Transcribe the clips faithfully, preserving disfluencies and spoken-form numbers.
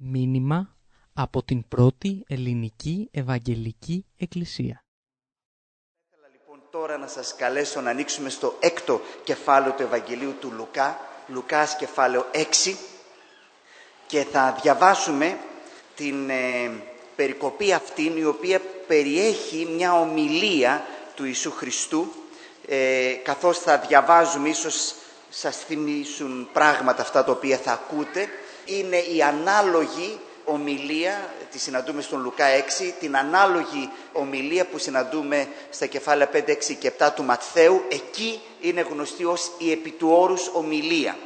Μήνυμα από την πρώτη ελληνική Ευαγγελική Εκκλησία. Θα ήθελα λοιπόν τώρα να σας καλέσω να ανοίξουμε στο έκτο κεφάλαιο του Ευαγγελίου του Λουκά, Λουκάς κεφάλαιο έξι, και θα διαβάσουμε την ε, περικοπή αυτήν, η οποία περιέχει μια ομιλία του Ιησού Χριστού. Ε, καθώς θα διαβάζουμε, ίσως σας θυμίσουν πράγματα αυτά τα οποία θα ακούτε. Είναι η ανάλογη ομιλία, τη συναντούμε στον Λουκά έξι, την ανάλογη ομιλία που συναντούμε στα κεφάλαια πέντε, έξι και επτά του Ματθαίου. Εκεί είναι γνωστή ως η επί του όρους ομιλία.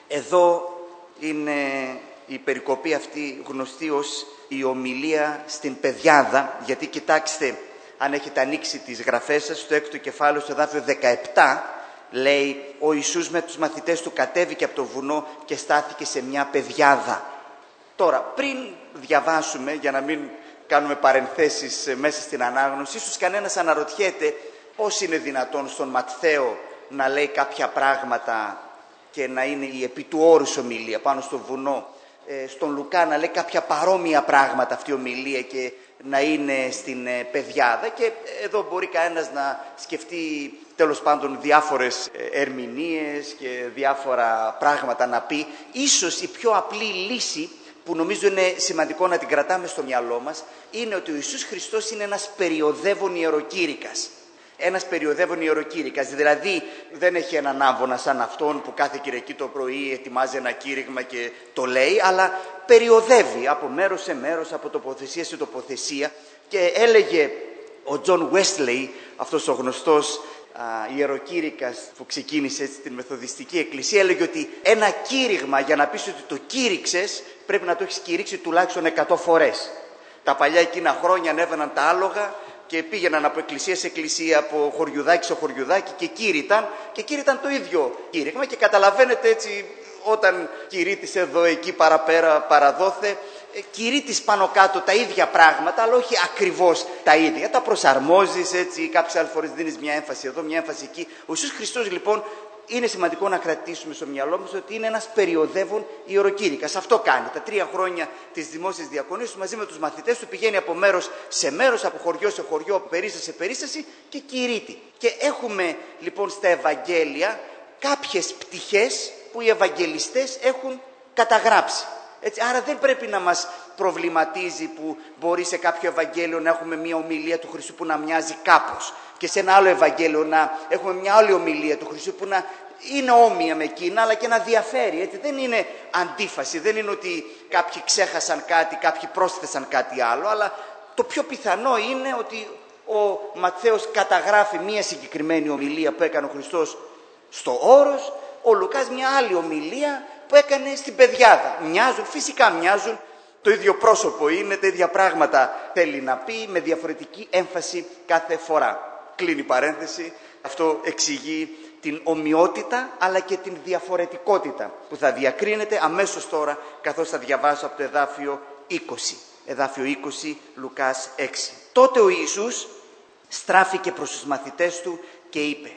Εδώ είναι η περικοπή αυτή γνωστή ως η ομιλία στην Πεδιάδα, γιατί κοιτάξτε, αν έχετε ανοίξει τις γραφές σας, στο έκτο κεφάλαιο, στο εδάφιο δεκαεπτά, λέει: ο Ιησούς με τους μαθητές του κατέβηκε από το βουνό και στάθηκε σε μια πεδιάδα. Τώρα, πριν διαβάσουμε, για να μην κάνουμε παρενθέσεις μέσα στην ανάγνωση, ίσως κανένας αναρωτιέται πώς είναι δυνατόν στον Ματθαίο να λέει κάποια πράγματα και να είναι η επί του όρους ομιλία πάνω στο βουνό, ε, στον Λουκά να λέει κάποια παρόμοια πράγματα αυτή η ομιλία και να είναι στην ε, πεδιάδα. Και εδώ μπορεί κανένας να σκεφτεί τέλος πάντων διάφορες ερμηνείες και διάφορα πράγματα να πει. Ίσως η πιο απλή λύση, που νομίζω είναι σημαντικό να την κρατάμε στο μυαλό μας, είναι ότι ο Ιησούς Χριστός είναι ένας περιοδεύων ιεροκήρυκας. Ένας περιοδεύων ιεροκήρυκας, δηλαδή δεν έχει έναν άμβονα σαν αυτόν που κάθε Κυριακή το πρωί ετοιμάζει ένα κήρυγμα και το λέει, αλλά περιοδεύει από μέρος σε μέρος, από τοποθεσία σε τοποθεσία. Και έλεγε ο Τζον Wesley, αυτός ο γνωστός α, ιεροκήρυκας που ξεκίνησε έτσι την Μεθοδιστική Εκκλησία, έλεγε ότι ένα κήρυγμα, για να πεις ότι το κήρυξες, πρέπει να το έχεις κηρύξει τουλάχιστον εκατό φορές. Τα παλιά εκείνα χρόνια ανέβαιναν τα άλογα και πήγαιναν από εκκλησία σε εκκλησία, από χωριουδάκι σε χωριουδάκι και κήρυταν, και κήρυταν το ίδιο κήρυγμα. Και καταλαβαίνετε, έτσι, όταν κηρύττεις εδώ, εκεί, παραπέρα, παραδόθε, κηρύττεις πάνω κάτω τα ίδια πράγματα, αλλά όχι ακριβώς τα ίδια. Τα προσαρμόζεις, έτσι, κάποιες άλλες φορές δίνεις μια έμφαση εδώ, μια έμφαση εκεί. Ο Ιησούς Χριστός, λοιπόν, είναι σημαντικό να κρατήσουμε στο μυαλό μας ότι είναι ένας περιοδεύων ιεροκήρυκας. Αυτό κάνει. Τα τρία χρόνια της δημόσιας διακονίας του, μαζί με τους μαθητές του, πηγαίνει από μέρος σε μέρος, από χωριό σε χωριό, από περίσταση σε περίσταση και κηρύττει. Και έχουμε λοιπόν στα Ευαγγέλια κάποιες πτυχές που οι Ευαγγελιστές έχουν καταγράψει. Έτσι, άρα δεν πρέπει να μας προβληματίζει που μπορεί σε κάποιο Ευαγγέλιο να έχουμε μια ομιλία του Χριστού που να μοιάζει κάπως και σε ένα άλλο Ευαγγέλιο να έχουμε μια άλλη ομιλία του Χριστού που να είναι όμοια με εκείνα, αλλά και να διαφέρει. Έτσι, δεν είναι αντίφαση, δεν είναι ότι κάποιοι ξέχασαν κάτι, κάποιοι πρόσθεσαν κάτι άλλο, αλλά το πιο πιθανό είναι ότι ο Ματθαίος καταγράφει μια συγκεκριμένη ομιλία που έκανε ο Χριστός στο Όρος, ο Λουκάς μια άλλη ομιλία που έκανε στην Πεδιάδα. Μοιάζουν, φυσικά μοιάζουν, το ίδιο πρόσωπο είναι, τα ίδια πράγματα θέλει να πει, με διαφορετική έμφαση κάθε φορά. Κλείνει παρένθεση, αυτό εξηγεί την ομοιότητα αλλά και την διαφορετικότητα που θα διακρίνεται αμέσως τώρα, καθώς θα διαβάσω από το εδάφιο είκοσι. Εδάφιο είκοσι, Λουκάς έξι. Τότε ο Ιησούς στράφηκε προς τους μαθητές του και είπε: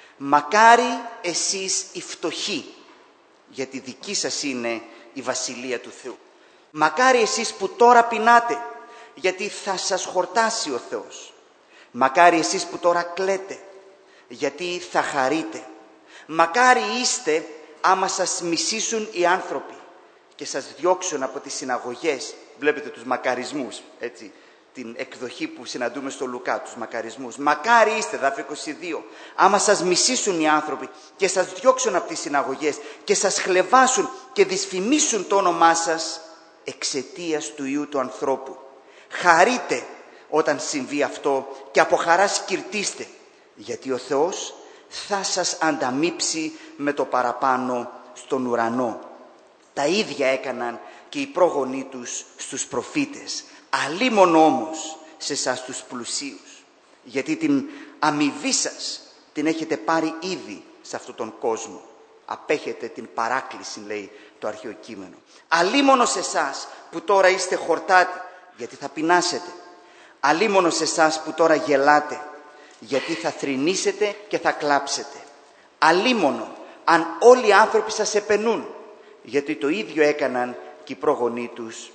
μακάρι εσείς οι φτωχοί, γιατί δική σας είναι η Βασιλεία του Θεού. Μακάρι εσείς που τώρα πεινάτε, γιατί θα σας χορτάσει ο Θεός. Μακάρι εσείς που τώρα κλαίτε, γιατί θα χαρείτε. Μακάρι είστε άμα σας μισήσουν οι άνθρωποι και σας διώξουν από τις συναγωγές. Βλέπετε τους μακαρισμούς, έτσι, την εκδοχή που συναντούμε στο Λουκά, τους μακαρισμούς. Μακάρι είστε, εδάφιο είκοσι δύο, άμα σας μισήσουν οι άνθρωποι και σας διώξουν από τις συναγωγές και σας χλευάσουν και δυσφημίσουν το όνομά σας εξαιτίας του Υιού του ανθρώπου. Χαρείτε όταν συμβεί αυτό και από χαρά σκυρτήστε, γιατί ο Θεός θα σας ανταμείψει με το παραπάνω στον ουρανό. Τα ίδια έκαναν και οι πρόγονοί τους στους προφήτες. Αλίμονο όμως σε εσάς τους πλουσίους, γιατί την αμοιβή σας την έχετε πάρει ήδη σε αυτόν τον κόσμο. Απέχετε την παράκληση, λέει το αρχαίο κείμενο. Αλίμονο σε εσάς που τώρα είστε χορτάτοι, γιατί θα πεινάσετε. Αλίμονο σε εσάς που τώρα γελάτε, γιατί θα θρηνήσετε και θα κλάψετε. Αλίμονο αν όλοι οι άνθρωποι σας επενούν, γιατί το ίδιο έκαναν και οι πρόγονοί τους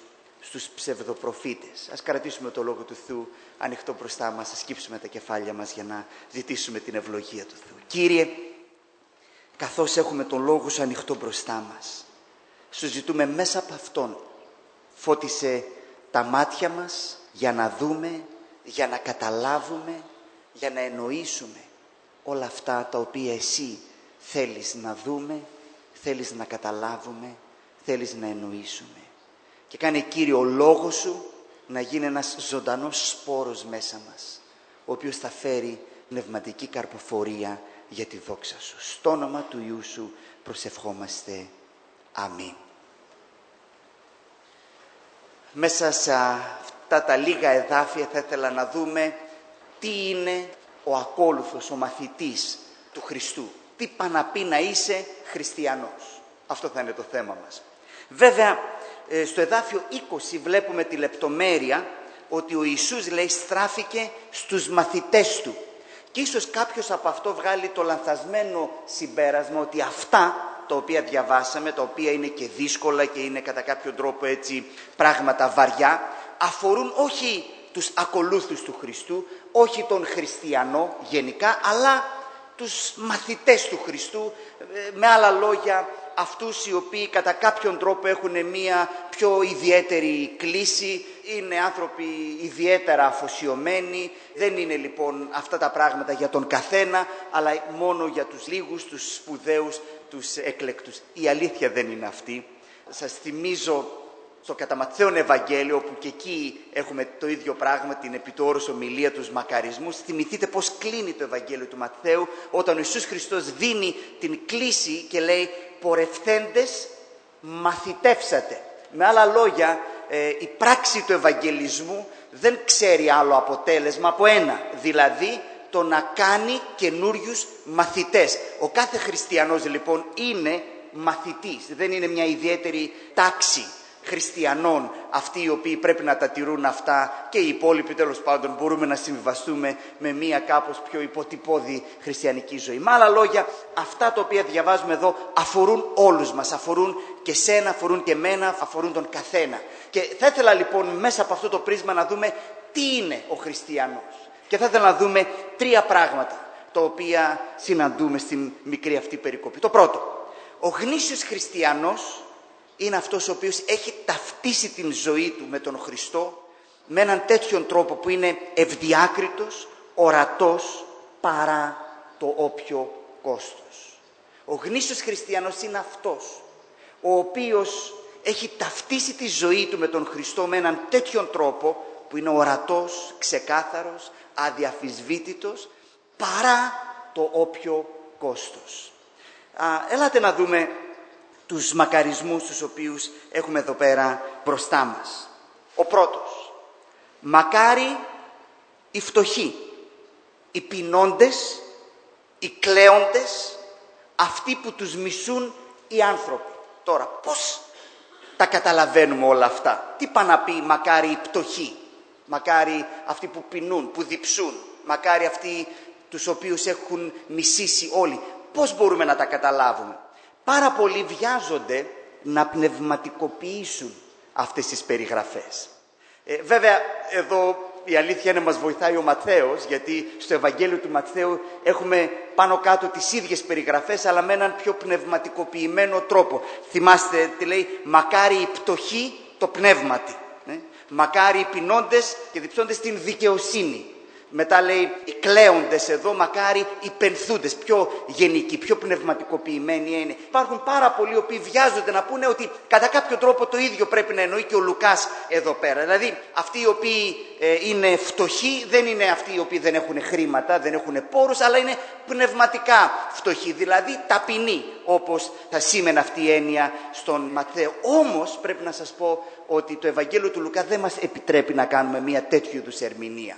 στους ψευδοπροφήτες. Ας κρατήσουμε το Λόγο του Θεού ανοιχτό μπροστά μας, ας σκύψουμε τα κεφάλια μας για να ζητήσουμε την ευλογία του Θεού. Κύριε, καθώς έχουμε τον Λόγο Σου ανοιχτό μπροστά μας, Σου ζητούμε μέσα από Αυτόν, φώτισε τα μάτια μας για να δούμε, για να καταλάβουμε, για να εννοήσουμε όλα αυτά τα οποία Εσύ θέλεις να δούμε, θέλεις να καταλάβουμε, θέλεις να εννοήσουμε. Και κάνε, Κύριε, ο Λόγος Σου να γίνει ένας ζωντανός σπόρος μέσα μας, ο οποίος θα φέρει πνευματική καρποφορία για τη δόξα Σου. Στο όνομα του Υιού Σου προσευχόμαστε. Αμήν. Μέσα σε αυτά τα λίγα εδάφια θα ήθελα να δούμε τι είναι ο ακόλουθος, ο μαθητής του Χριστού. Τι πά να πει να είσαι χριστιανός. Αυτό θα είναι το θέμα μας. Βέβαια, στο εδάφιο είκοσι βλέπουμε τη λεπτομέρεια ότι ο Ιησούς, λέει, στράφηκε στους μαθητές Του. Και ίσως κάποιος από αυτό βγάλει το λανθασμένο συμπέρασμα ότι αυτά τα οποία διαβάσαμε, τα οποία είναι και δύσκολα και είναι κατά κάποιο τρόπο έτσι πράγματα βαριά, αφορούν όχι τους ακολούθους του Χριστού, όχι τον χριστιανό γενικά, αλλά τους μαθητές του Χριστού, με άλλα λόγια αυτούς οι οποίοι κατά κάποιον τρόπο έχουν μία πιο ιδιαίτερη κλίση, είναι άνθρωποι ιδιαίτερα αφοσιωμένοι. Δεν είναι λοιπόν αυτά τα πράγματα για τον καθένα, αλλά μόνο για τους λίγους, τους σπουδαίους, τους εκλεκτούς. Η αλήθεια δεν είναι αυτή. Σας θυμίζω στο κατά Ματθαίον Ευαγγέλιο, όπου και εκεί έχουμε το ίδιο πράγμα, την επιτόρους ομιλία τους μακαρισμούς. Θυμηθείτε πώς κλείνει το Ευαγγέλιο του Ματθαίου, όταν ο Ιησούς Χριστός δίνει την κλίση και λέει «Πορευθέντες μαθητεύσατε». Με άλλα λόγια, ε, η πράξη του Ευαγγελισμού δεν ξέρει άλλο αποτέλεσμα από ένα, δηλαδή το να κάνει καινούριους μαθητές. Ο κάθε χριστιανός λοιπόν είναι μαθητής, δεν είναι μια ιδιαίτερη τάξη χριστιανών αυτοί οι οποίοι πρέπει να τα τηρούν αυτά και οι υπόλοιποι τέλος πάντων μπορούμε να συμβιβαστούμε με μια κάπως πιο υποτυπώδη χριστιανική ζωή. Με άλλα λόγια, αυτά τα οποία διαβάζουμε εδώ αφορούν όλους μας, αφορούν και σένα, αφορούν και μένα, αφορούν τον καθένα. Και θα ήθελα λοιπόν μέσα από αυτό το πρίσμα να δούμε τι είναι ο χριστιανός. Και θα ήθελα να δούμε τρία πράγματα τα οποία συναντούμε στην μικρή αυτή περικοπή. Το πρώτο, ο γνήσιος χριστιανός είναι αυτός ο οποίος έχει ταυτίσει την ζωή του με τον Χριστό με έναν τέτοιον τρόπο που είναι ευδιάκριτος, ορατός παρά το όποιο κόστος. Ο γνήσιος χριστιανός είναι αυτός ο οποίος έχει ταυτίσει τη ζωή του με τον Χριστό με έναν τέτοιον τρόπο που είναι ορατός, ξεκάθαρος, αδιαφυσβήτητος παρά το όποιο κόστος. Α, έλατε να δούμε τους μακαρισμούς τους οποίους έχουμε εδώ πέρα μπροστά μας. Ο πρώτος, μακάρι οι φτωχοί, οι πεινώντες, οι κλαίοντες, αυτοί που τους μισούν οι άνθρωποι. Τώρα, πώς τα καταλαβαίνουμε όλα αυτά? Τι πά να πει μακάρι οι πτωχοί, μακάρι αυτοί που πεινούν, που διψούν, μακάρι αυτοί τους οποίους έχουν μισήσει όλοι? Πώς μπορούμε να τα καταλάβουμε? Πάρα πολλοί βιάζονται να πνευματικοποιήσουν αυτές τις περιγραφές. Ε, βέβαια, εδώ η αλήθεια είναι μας βοηθάει ο Ματθαίος, γιατί στο Ευαγγέλιο του Ματθαίου έχουμε πάνω κάτω τις ίδιες περιγραφές, αλλά με έναν πιο πνευματικοποιημένο τρόπο. Θυμάστε τι λέει, μακάρι οι πτωχοί το πνεύματι, ναι? Μακάρι οι πεινώντες και διψώντες την δικαιοσύνη. Μετά λέει οι κλαίοντες εδώ, μακάρι οι πενθούντες, πιο γενικοί, πιο πνευματικοποιημένοι είναι. Υπάρχουν πάρα πολλοί οι οποίοι βιάζονται να πούνε ότι κατά κάποιο τρόπο το ίδιο πρέπει να εννοεί και ο Λουκάς εδώ πέρα. Δηλαδή αυτοί οι οποίοι ε, είναι φτωχοί δεν είναι αυτοί οι οποίοι δεν έχουν χρήματα, δεν έχουν πόρους, αλλά είναι πνευματικά φτωχοί, δηλαδή ταπεινοί, όπως θα σήμαινε αυτή η έννοια στον Ματθαίο. Όμως πρέπει να σας πω ότι το Ευαγγέλιο του Λουκά δεν μας επιτρέπει να κάνουμε μια τέτοιου είδους ερμηνεία.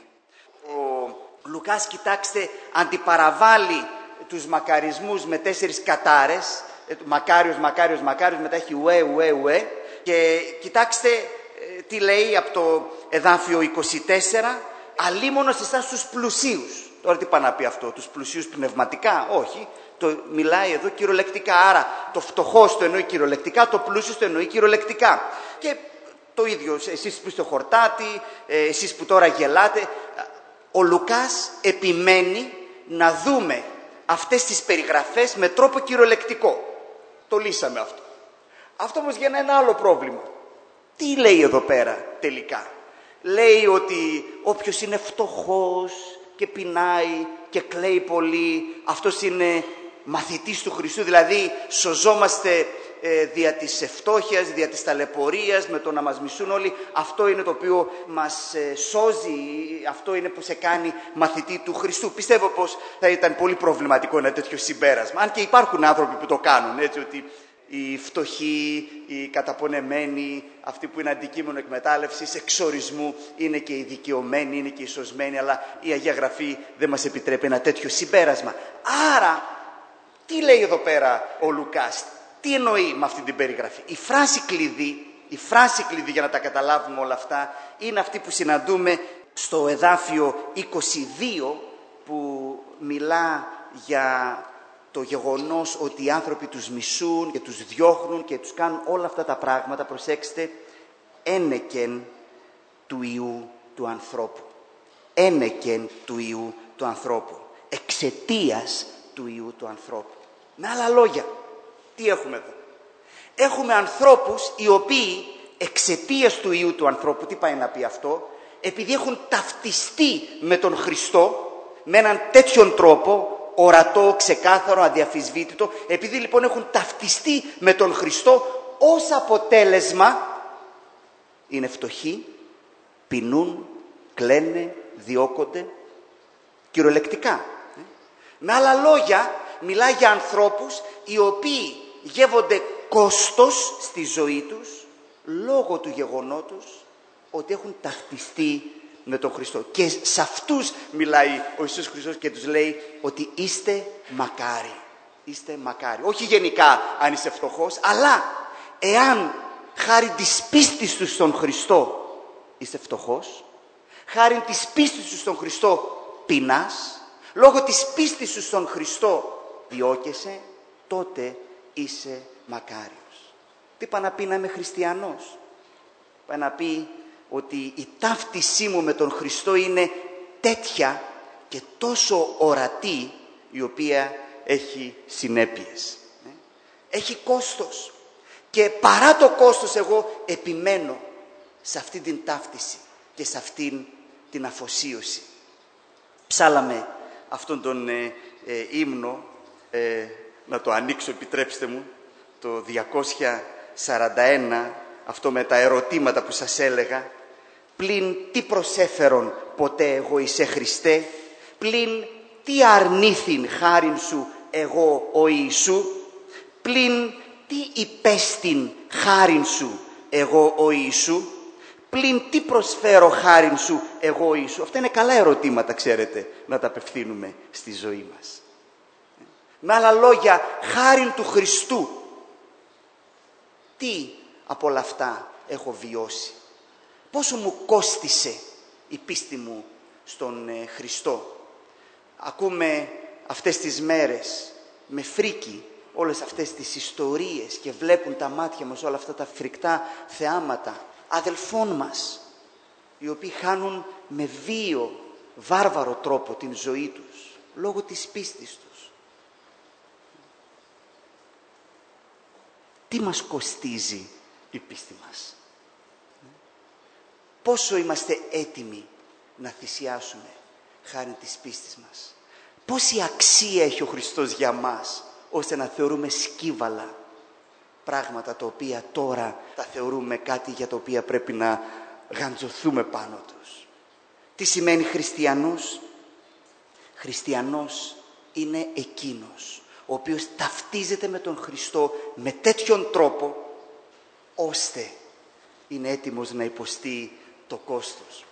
Ο Λουκάς, κοιτάξτε, αντιπαραβάλλει τους μακαρισμούς με τέσσερις κατάρες, μακάριος, μακάριος, μακάριος, μετά έχει ουέ, ουέ, ουέ, και κοιτάξτε τι λέει από το εδάφιο είκοσι τέσσερα, αλίμονος εσάς τους πλουσίους. Τώρα τι πάει να πει αυτό, τους πλουσίους πνευματικά? Όχι, το μιλάει εδώ κυριολεκτικά, άρα το φτωχός το εννοεί κυριολεκτικά, το πλούσιος το εννοεί κυριολεκτικά. Και Το ίδιο, εσείς που είστε χορτάτη, εσείς που τώρα γελάτε. Ο Λουκάς επιμένει να δούμε αυτές τις περιγραφές με τρόπο κυριολεκτικό. Το λύσαμε αυτό. Αυτό όμως για ένα άλλο πρόβλημα. Τι λέει εδώ πέρα τελικά? Λέει ότι όποιος είναι φτωχός και πεινάει και κλαίει πολύ, αυτός είναι μαθητής του Χριστού. Δηλαδή σωζόμαστε ε, δια της φτώχειας, δια της ταλαιπωρίας, με το να μας μισούν όλοι. Αυτό είναι το οποίο μας ε, σώζει, αυτό είναι που σε κάνει μαθητή του Χριστού. Πιστεύω πως θα ήταν πολύ προβληματικό ένα τέτοιο συμπέρασμα. Αν και υπάρχουν άνθρωποι που το κάνουν, έτσι, ότι οι φτωχοί, οι καταπονεμένοι, αυτοί που είναι αντικείμενο εκμετάλλευσης, εξορισμού, είναι και οι δικαιωμένοι, είναι και οι σωσμένοι, αλλά η Αγία Γραφή δεν μας επιτρέπει ένα τέτοιο συμπέρασμα. Άρα, τι λέει εδώ πέρα ο Λουκάς, τι εννοεί με αυτή την περιγραφή? Η φράση κλειδί, η φράση κλειδί για να τα καταλάβουμε όλα αυτά, είναι αυτή που συναντούμε στο εδάφιο είκοσι δύο, που μιλά για το γεγονός ότι οι άνθρωποι τους μισούν και τους διώχνουν και τους κάνουν όλα αυτά τα πράγματα. Προσέξτε, ένεκεν του Υιού του ανθρώπου. Ένεκεν του Υιού του ανθρώπου. Εξαιτίας του Υιού του ανθρώπου. Με άλλα λόγια, τι έχουμε εδώ? Έχουμε ανθρώπους οι οποίοι εξαιτίας του Υιού του ανθρώπου, τι πάει να πει αυτό? Επειδή έχουν ταυτιστεί με τον Χριστό, με έναν τέτοιον τρόπο, ορατό, ξεκάθαρο, αδιαφυσβήτητο, επειδή λοιπόν έχουν ταυτιστεί με τον Χριστό, ως αποτέλεσμα είναι φτωχοί, πεινούν, κλαίνε, διώκονται, κυριολεκτικά. Με άλλα λόγια, μιλάει για ανθρώπους οι οποίοι γεύονται κόστος στη ζωή τους λόγω του γεγονότος ότι έχουν ταυτιστεί με τον Χριστό. Και σε αυτούς μιλάει ο Ιησούς Χριστός και τους λέει ότι είστε μακάρι. Είστε μακάρι. Όχι γενικά αν είσαι φτωχός, αλλά εάν χάρη της πίστης του στον Χριστό είσαι φτωχός, χάρη της πίστης του στον Χριστό πεινάς, λόγω της πίστης σου στον Χριστό διώκεσαι, τότε είσαι μακάριος. Τι πάει να πει να είμαι χριστιανός? Πάει να πει ότι η ταύτισή μου με τον Χριστό είναι τέτοια και τόσο ορατή, η οποία έχει συνέπειες. Έχει κόστος. Και παρά το κόστος εγώ επιμένω σε αυτή την ταύτιση και σε αυτήν την αφοσίωση. Ψάλαμε αυτόν τον ε, ε, ύμνο, ε, να το ανοίξω, επιτρέψτε μου, το διακόσια σαράντα ένα, αυτό με τα ερωτήματα που σας έλεγα. Πλην τι προσέφερον ποτέ εγώ εισέ Χριστέ, πλην τι αρνήθην χάριν σου εγώ ο Ιησού, πλην τι υπέστην χάριν σου εγώ ο Ιησού, πλην τι προσφέρω χάριν σου εγώ ο Ιησού. Αυτά είναι καλά ερωτήματα, ξέρετε, να τα απευθύνουμε στη ζωή μας. Με άλλα λόγια, χάριν του Χριστού, τι από όλα αυτά έχω βιώσει? Πόσο μου κόστισε η πίστη μου στον ε, Χριστό? Ακούμε αυτές τις μέρες με φρίκι όλες αυτές τις ιστορίες και βλέπουν τα μάτια μας όλα αυτά τα φρικτά θεάματα αδελφών μας, οι οποίοι χάνουν με βίο, βάρβαρο τρόπο την ζωή τους λόγω της πίστης τους. Τι μας κοστίζει η πίστη μας? Πόσο είμαστε έτοιμοι να θυσιάσουμε χάρη της πίστης μας? Πόση αξία έχει ο Χριστός για μας, ώστε να θεωρούμε σκύβαλα πράγματα τα οποία τώρα τα θεωρούμε κάτι για τα οποία πρέπει να γαντζωθούμε πάνω τους. Τι σημαίνει χριστιανός? Χριστιανός είναι εκείνος ο οποίος ταυτίζεται με τον Χριστό με τέτοιον τρόπο ώστε είναι έτοιμος να υποστεί το κόστος.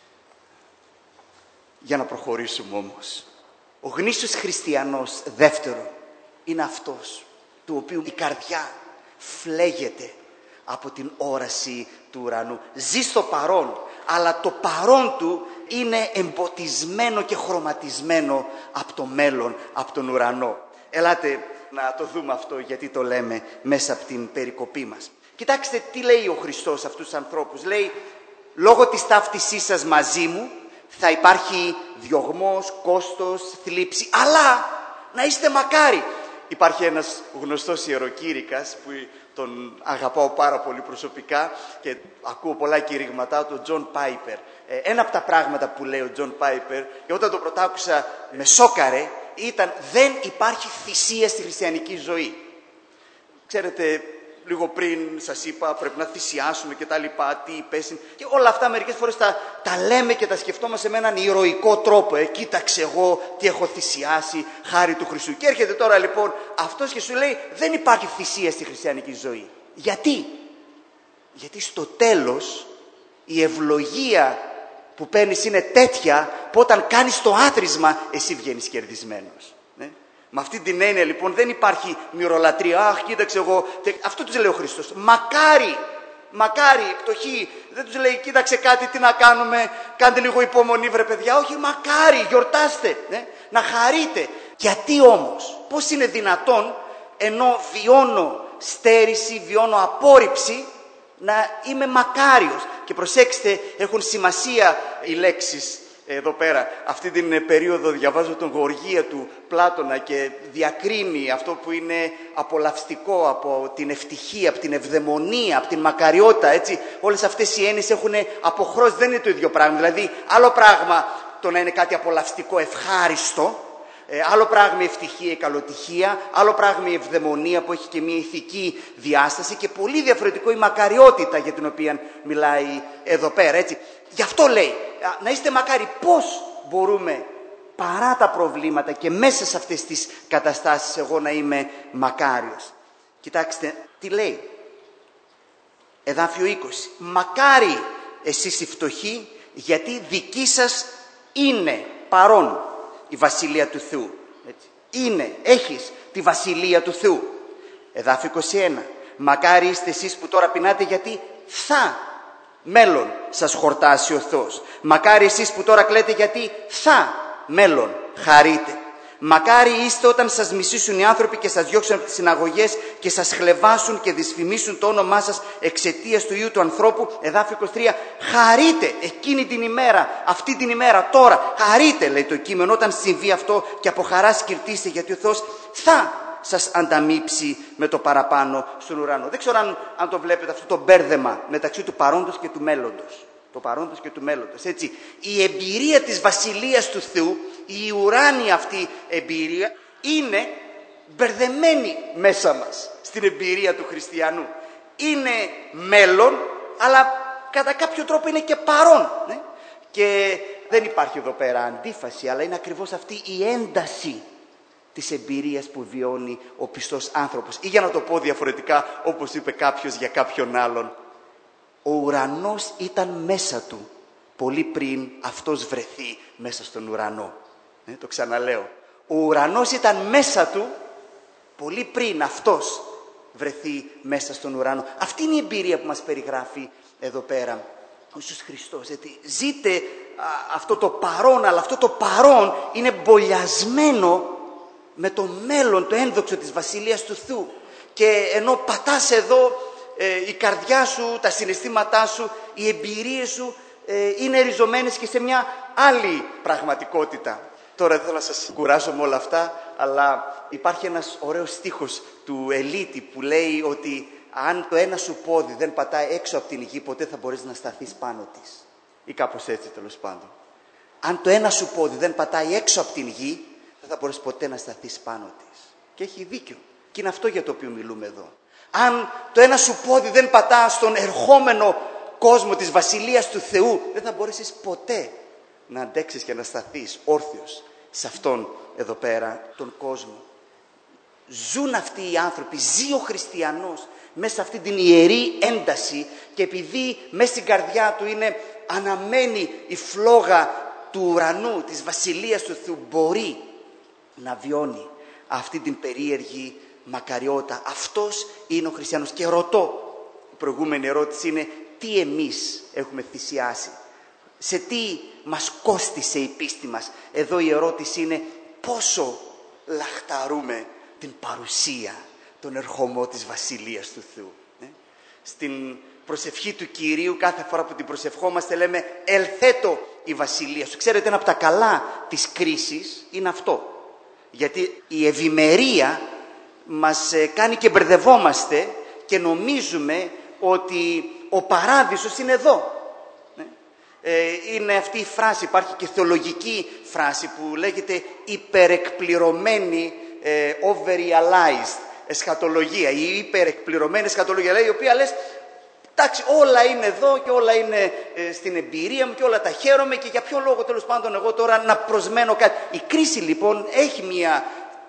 Για να προχωρήσουμε όμως. Ο γνήσιος χριστιανός, δεύτερον, είναι αυτός του οποίου η καρδιά φλέγεται από την όραση του ουρανού. Ζει στο παρόν, αλλά το παρόν του είναι εμποτισμένο και χρωματισμένο από το μέλλον, από τον ουρανό. Ελάτε να το δούμε αυτό, γιατί το λέμε μέσα από την περικοπή μας. Κοιτάξτε τι λέει ο Χριστός σε αυτούς τους ανθρώπους. Λέει, λόγω της ταύτισής σας μαζί μου θα υπάρχει διωγμός, κόστος, θλίψη, αλλά να είστε μακάρι. Υπάρχει ένας γνωστός ιεροκήρυκας που τον αγαπάω πάρα πολύ προσωπικά και ακούω πολλά κηρύγματά του, ο Τζον Πάιπερ. Ένα από τα πράγματα που λέει ο Τζον Πάιπερ, και όταν το πρωτάκουσα με σόκαρε, ήταν δεν υπάρχει θυσία στη χριστιανική ζωή. Ξέρετε, λίγο πριν σας είπα πρέπει να θυσιάσουμε και τα λοιπά, τι είπες, και όλα αυτά μερικές φορές τα, τα λέμε και τα σκεφτόμαστε με έναν ηρωικό τρόπο. Ε, κοίταξε εγώ τι έχω θυσιάσει, χάρη του Χριστού. Και έρχεται τώρα λοιπόν αυτός και σου λέει δεν υπάρχει θυσία στη χριστιανική ζωή. Γιατί? Γιατί στο τέλος η ευλογία που παίρνεις είναι τέτοια που όταν κάνεις το άθροισμα εσύ βγαίνεις κερδισμένος. Ναι? Με αυτή την έννοια λοιπόν δεν υπάρχει μυρολατρία. Αχ, κοίταξε εγώ. Αυτό τους λέει ο Χριστός. Μακάρι, μακάρι, πτωχοί. Δεν τους λέει κοίταξε κάτι, τι να κάνουμε. Κάντε λίγο υπομονή βρε παιδιά. Όχι, μακάρι, γιορτάστε. Ναι? Να χαρείτε. Γιατί όμως, πώς είναι δυνατόν ενώ βιώνω στέρηση, βιώνω απόρριψη, να είμαι μακάριος? Και προσέξτε, έχουν σημασία οι λέξεις εδώ πέρα. Αυτή την περίοδο διαβάζω τον Γοργία του Πλάτωνα και διακρίνει αυτό που είναι απολαυστικό από την ευτυχία, από την ευδαιμονία, από την μακαριότητα. Έτσι. Όλες αυτές οι έννοιες έχουν αποχρώσει, δεν είναι το ίδιο πράγμα. Δηλαδή, άλλο πράγμα το να είναι κάτι απολαυστικό, ευχάριστο. Ε, άλλο πράγμα η ευτυχία, η καλοτυχία, άλλο πράγμα η ευδαιμονία που έχει και μια ηθική διάσταση και πολύ διαφορετικό η μακαριότητα για την οποία μιλάει εδώ πέρα. Έτσι. Γι' αυτό λέει, να είστε μακάρι. Πώς μπορούμε παρά τα προβλήματα και μέσα σε αυτές τις καταστάσεις εγώ να είμαι μακάριος? Κοιτάξτε τι λέει. Εδάφιο είκοσι. Μακάρι εσείς οι φτωχοί, γιατί δική σας είναι παρόν η Βασιλεία του Θεού. Έτσι. Είναι, έχεις τη Βασιλεία του Θεού. Εδάφιο είκοσι ένα. Μακάρι είστε εσείς που τώρα πεινάτε, γιατί θα μέλλον σας χορτάσει ο Θεός. Μακάρι εσείς που τώρα κλαίτε, γιατί θα μέλλον χαρείτε. Μακάρι είστε όταν σας μισήσουν οι άνθρωποι και σας διώξουν από τις συναγωγές και σας χλεβάσουν και δυσφημίσουν το όνομά σας εξαιτίας του Υιού του ανθρώπου. Εδάφιο είκοσι τρία. Χαρείτε εκείνη την ημέρα, αυτή την ημέρα, τώρα. Χαρείτε, λέει το κείμενο, όταν συμβεί αυτό και από χαρά σκυρτήστε, γιατί ο Θεός θα σας ανταμείψει με το παραπάνω στον ουρανό. Δεν ξέρω αν, αν το βλέπετε αυτό το μπέρδεμα μεταξύ του παρόντος και του μέλλοντος. Το παρόντος και του μέλλοντος. Έτσι, η εμπειρία της Βασιλείας του Θεού, η ουράνια αυτή εμπειρία, είναι μπερδεμένη μέσα μας στην εμπειρία του χριστιανού. Είναι μέλλον, αλλά κατά κάποιο τρόπο είναι και παρόν. Ναι? Και δεν υπάρχει εδώ πέρα αντίφαση, αλλά είναι ακριβώς αυτή η ένταση της εμπειρίας που βιώνει ο πιστός άνθρωπος. Ή για να το πω διαφορετικά, όπως είπε κάποιος για κάποιον άλλον, ο ουρανός ήταν μέσα του πολύ πριν αυτός βρεθεί μέσα στον ουρανό. Ε, το ξαναλέω. Ο ουρανός ήταν μέσα του πολύ πριν αυτός βρεθεί μέσα στον ουρανό. Αυτή είναι η εμπειρία που μας περιγράφει εδώ πέρα ο Ιησούς Χριστός. Έτσι. Ζείτε α, αυτό το παρόν, αλλά αυτό το παρόν είναι μπολιασμένο με το μέλλον, το ένδοξο της Βασιλείας του Θεού. Και ενώ πατάς εδώ, η καρδιά σου, τα συναισθήματά σου, οι εμπειρίες σου ε, είναι ριζωμένες και σε μια άλλη πραγματικότητα. Τώρα δεν θέλω να σας κουράσω με όλα αυτά, αλλά υπάρχει ένας ωραίος στίχος του Ελίτη που λέει ότι αν το ένα σου πόδι δεν πατάει έξω από την γη, ποτέ θα μπορείς να σταθείς πάνω της. Ή κάπως έτσι τέλος πάντων. Αν το ένα σου πόδι δεν πατάει έξω από την γη, δεν θα μπορείς ποτέ να σταθείς πάνω της. Και έχει δίκιο. Και είναι αυτό για το οποίο μιλούμε εδώ. Αν το ένα σου πόδι δεν πατά στον ερχόμενο κόσμο της Βασιλείας του Θεού, δεν θα μπορέσεις ποτέ να αντέξεις και να σταθείς όρθιος σε αυτόν εδώ πέρα τον κόσμο. Ζουν αυτοί οι άνθρωποι, ζει ο χριστιανός μέσα σε αυτή την ιερή ένταση, και επειδή μέσα στην καρδιά του είναι αναμένη η φλόγα του ουρανού, της Βασιλείας του Θεού, μπορεί να βιώνει αυτή την περίεργη μακαριότητα. Αυτός είναι ο χριστιανός. Και ρωτώ, η προηγούμενη ερώτηση είναι τι εμείς έχουμε θυσιάσει, σε τι μας κόστισε η πίστη μας. Εδώ η ερώτηση είναι πόσο λαχταρούμε την παρουσία, τον ερχομό της Βασιλείας του Θεού. στην προσευχή του Κυρίου, κάθε φορά που την προσευχόμαστε λέμε «Ελθέτω η βασιλεία σου». Ξέρετε, ένα από τα καλά της κρίσης είναι αυτό. Γιατί η ευημερία μας κάνει και μπερδευόμαστε και νομίζουμε ότι ο παράδεισος είναι εδώ. Είναι αυτή η φράση, υπάρχει και θεολογική φράση που λέγεται υπερεκπληρωμένη, ε, over-realized εσχατολογία, η υπερεκπληρωμένη εσχατολογία, η οποία λες, εντάξει, όλα είναι εδώ και όλα είναι ε, στην εμπειρία μου και όλα τα χαίρομαι και για ποιο λόγο τέλος πάντων εγώ τώρα να προσμένω κάτι. Η κρίση λοιπόν έχει μια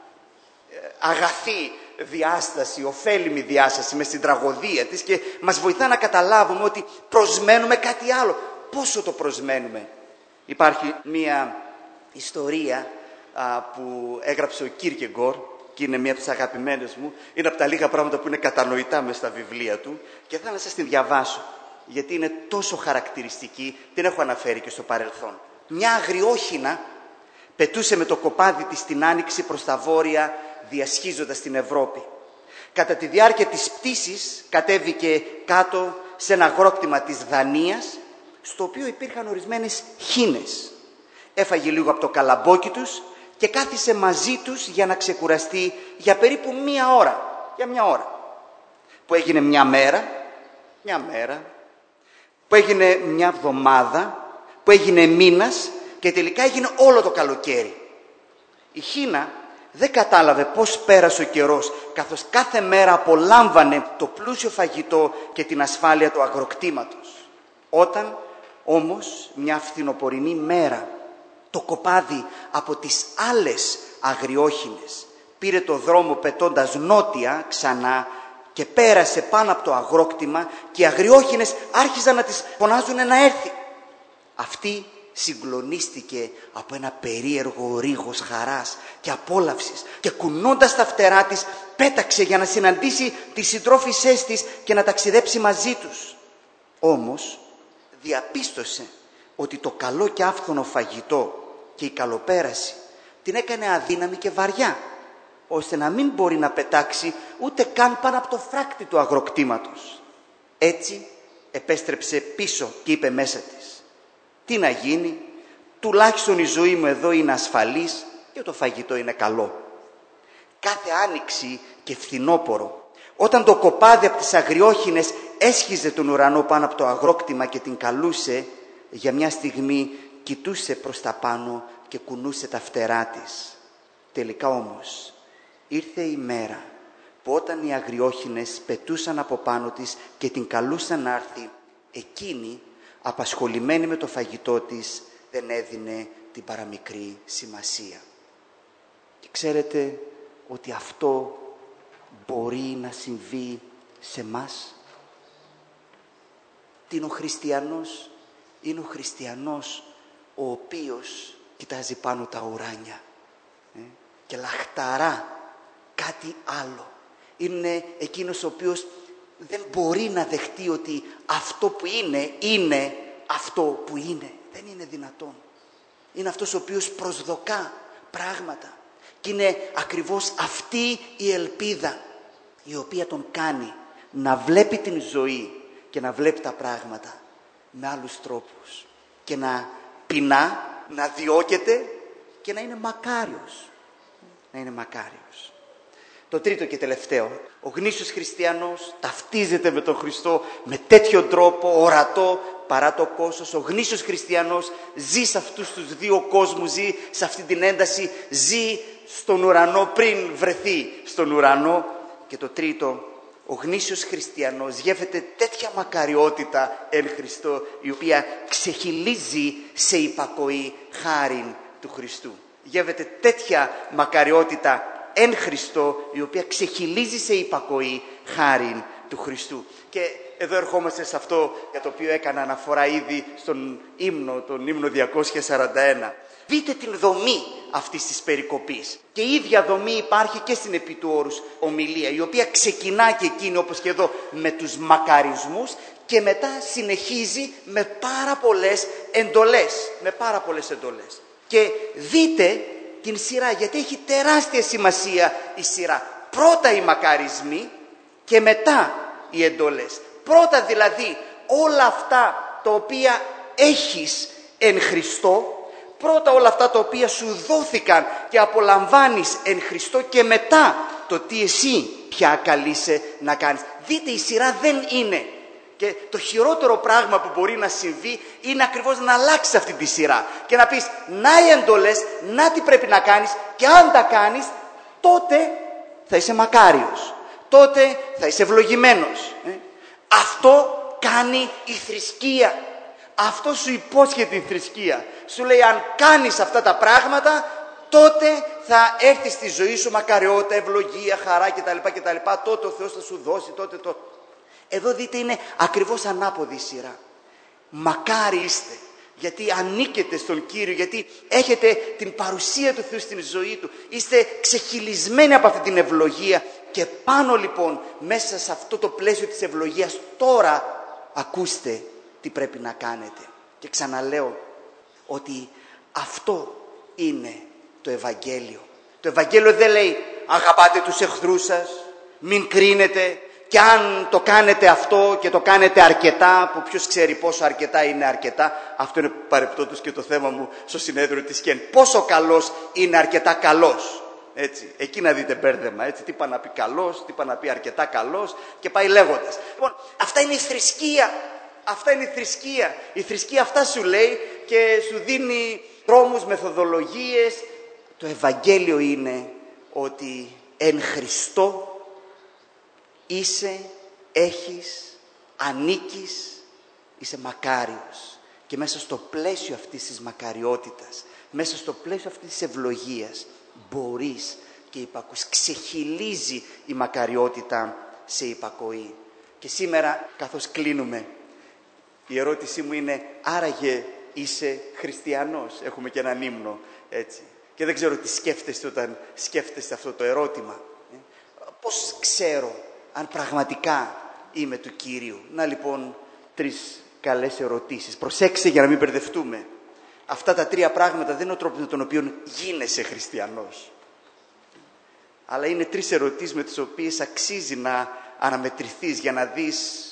ε, αγαθή διάσταση, ωφέλιμη διάσταση μες στην τραγωδία της και μας βοηθά να καταλάβουμε ότι προσμένουμε κάτι άλλο. Πόσο το προσμένουμε? Υπάρχει μία ιστορία α, που έγραψε ο Κίρκεγκορ και είναι μία από τις αγαπημένες μου. Είναι από τα λίγα πράγματα που είναι κατανοητά μες στα βιβλία του και θα να σας την διαβάσω γιατί είναι τόσο χαρακτηριστική, την έχω αναφέρει και στο παρελθόν. Μια αγριόχινα πετούσε με το κοπάδι της την άνοιξη προς τα βόρεια διασχίζοντας την Ευρώπη. Κατά τη διάρκεια της πτήσης κατέβηκε κάτω σε ένα αγρόκτημα της Δανίας στο οποίο υπήρχαν ορισμένες χήνες. Έφαγε λίγο από το καλαμπόκι τους και κάθισε μαζί τους για να ξεκουραστεί για περίπου μία ώρα. Για μια ώρα. Που έγινε μια μέρα, μια μέρα, που έγινε μια εβδομάδα, που έγινε μήνας και τελικά έγινε όλο το καλοκαίρι. Η χήνα δεν κατάλαβε πώς πέρασε ο καιρός, καθώς κάθε μέρα απολάμβανε το πλούσιο φαγητό και την ασφάλεια του αγροκτήματος. Όταν όμως μια φθινοπορεινή μέρα το κοπάδι από τις άλλες αγριόχινες πήρε το δρόμο πετώντας νότια ξανά και πέρασε πάνω από το αγρόκτημα και οι αγριόχινες άρχιζαν να τις φωνάζουν να έρθει. Αυτή συγκλονίστηκε από ένα περίεργο ρίγος χαράς και απόλαυσης και κουνώντας τα φτερά της πέταξε για να συναντήσει τις συντρόφισσές της και να ταξιδέψει μαζί τους. Όμως διαπίστωσε ότι το καλό και άφθονο φαγητό και η καλοπέραση την έκανε αδύναμη και βαριά, ώστε να μην μπορεί να πετάξει ούτε καν πάνω από το φράκτη του αγροκτήματος. Έτσι επέστρεψε πίσω και είπε μέσα της, τι να γίνει, τουλάχιστον η ζωή μου εδώ είναι ασφαλής και το φαγητό είναι καλό. Κάθε άνοιξη και φθινόπορο, όταν το κοπάδι από τις αγριόχινες έσχιζε τον ουρανό πάνω από το αγρόκτημα και την καλούσε, για μια στιγμή κοιτούσε προς τα πάνω και κουνούσε τα φτερά της. Τελικά όμως ήρθε η μέρα που όταν οι αγριόχινες πετούσαν από πάνω της και την καλούσαν να έρθει, εκείνη, απασχολημένη με το φαγητό της, δεν έδινε την παραμικρή σημασία. Και ξέρετε ότι αυτό μπορεί να συμβεί σε μας? Τι είναι ο χριστιανός? Είναι ο χριστιανός ο οποίος κοιτάζει πάνω τα ουράνια ε, και λαχταρά κάτι άλλο. Είναι εκείνος ο οποίος δεν μπορεί να δεχτεί ότι αυτό που είναι, είναι αυτό που είναι. Δεν είναι δυνατόν. Είναι αυτός ο οποίος προσδοκά πράγματα. Και είναι ακριβώς αυτή η ελπίδα η οποία τον κάνει να βλέπει την ζωή και να βλέπει τα πράγματα με άλλους τρόπους. Και να πεινά, να διώκεται και να είναι μακάριος. Να είναι μακάριος. Το τρίτο και τελευταίο. Ο γνήσιος χριστιανός ταυτίζεται με τον Χριστό με τέτοιο τρόπο ορατό παρά το κόστος. Ο γνήσιος χριστιανός ζει σε αυτούς τους δύο κόσμους, ζει σε αυτή την ένταση, ζει στον ουρανό πριν βρεθεί στον ουρανό. Και το τρίτο, ο γνήσιος χριστιανός γεύεται τέτοια μακαριότητα εν Χριστώ, η οποία ξεχυλίζει σε υπακοή χάριν του Χριστού. Γεύεται τέτοια μακαριότητα εν Χριστώ, η οποία ξεχυλίζει σε υπακοή χάριν του Χριστού. Και εδώ ερχόμαστε σε αυτό για το οποίο έκανα αναφορά ήδη στον ύμνο, τον ύμνο διακόσια σαράντα ένα. Δείτε την δομή αυτής της περικοπής. Και η ίδια δομή υπάρχει και στην επί του όρους ομιλία, η οποία ξεκινά και εκείνη όπως και εδώ με τους μακαρισμούς και μετά συνεχίζει με πάρα πολλές εντολές. Με πάρα πολλές εντολές. Και δείτε την σειρά, γιατί έχει τεράστια σημασία η σειρά. Πρώτα οι μακαρισμοί και μετά οι εντολές. Πρώτα δηλαδή όλα αυτά τα οποία έχεις εν Χριστώ, πρώτα όλα αυτά τα οποία σου δόθηκαν και απολαμβάνεις εν Χριστώ, και μετά το τι εσύ πια καλείσαι να κάνεις. Δείτε, η σειρά δεν είναι. Και το χειρότερο πράγμα που μπορεί να συμβεί είναι ακριβώς να αλλάξεις αυτή τη σειρά και να πεις να οι εντολές, να τι πρέπει να κάνεις, και αν τα κάνεις τότε θα είσαι μακάριος, τότε θα είσαι ευλογημένος. Ε? Αυτό κάνει η θρησκεία. Αυτό σου υπόσχεται η θρησκεία. Σου λέει αν κάνεις αυτά τα πράγματα τότε θα έρθει στη ζωή σου μακαριότητα, ευλογία, χαρά κτλ. κτλ. Τότε ο Θεός θα σου δώσει, τότε το... Εδώ δείτε είναι ακριβώς ανάποδη η σειρά. Μακάρι είστε, γιατί ανήκετε στον Κύριο, γιατί έχετε την παρουσία του Θεού στην ζωή του. Είστε ξεχυλισμένοι από αυτή την ευλογία, και πάνω λοιπόν μέσα σε αυτό το πλαίσιο της ευλογίας τώρα ακούστε τι πρέπει να κάνετε. Και ξαναλέω ότι αυτό είναι το Ευαγγέλιο. Το Ευαγγέλιο δεν λέει αγαπάτε τους εχθρούς σας, μην κρίνετε, και αν το κάνετε αυτό και το κάνετε αρκετά, που ποιος ξέρει πόσο αρκετά είναι αρκετά, αυτό είναι παρεπτόντως και το θέμα μου στο συνέδριο της ΚΕΝ. Πόσο καλός είναι αρκετά καλός. Έτσι, εκεί να δείτε μπέρδεμα, έτσι, τι πάει να πει καλός, τι πάει να πει αρκετά καλός, και πάει λέγοντας. Λοιπόν, αυτά είναι η θρησκεία. Αυτά είναι η θρησκεία. Η θρησκεία αυτά σου λέει και σου δίνει τρόμους, μεθοδολογίες. Το Ευαγγέλιο είναι ότι εν Χριστώ είσαι, έχεις, ανήκεις, είσαι μακάριος. Και μέσα στο πλαίσιο αυτής της μακαριότητας, μέσα στο πλαίσιο αυτής της ευλογίας, μπορείς και υπακούς. Ξεχυλίζει η μακαριότητα σε υπακοή. Και σήμερα, καθώς κλείνουμε, η ερώτησή μου είναι, άραγε είσαι χριστιανός? Έχουμε και έναν ύμνο, έτσι. Και δεν ξέρω τι σκέφτεστε όταν σκέφτεστε αυτό το ερώτημα. Πώς ξέρω αν πραγματικά είμαι του Κυρίου? Να λοιπόν τρεις καλές ερωτήσεις. Προσέξτε για να μην μπερδευτούμε. Αυτά τα τρία πράγματα δεν είναι ο τρόπος με τον οποίο γίνεσαι χριστιανός. Αλλά είναι τρεις ερωτήσεις με τις οποίες αξίζει να αναμετρηθείς για να δεις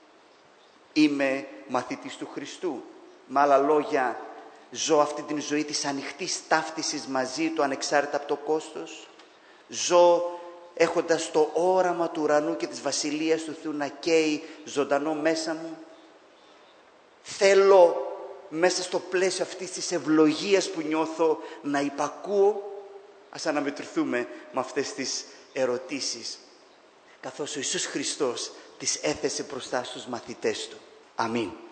είμαι μαθητής του Χριστού. Με άλλα λόγια, ζω αυτή την ζωή της ανοιχτής ταύτισης μαζί του ανεξάρτητα από το κόστος. Ζω έχοντας το όραμα του ουρανού και της βασιλείας του Θεού να καίει ζωντανό μέσα μου. Θέλω μέσα στο πλαίσιο αυτής της ευλογίας που νιώθω να υπακούω. Ας αναμετρηθούμε με αυτές τις ερωτήσεις, καθώς ο Ιησούς Χριστός τις έθεσε μπροστά στους μαθητές του. Αμήν.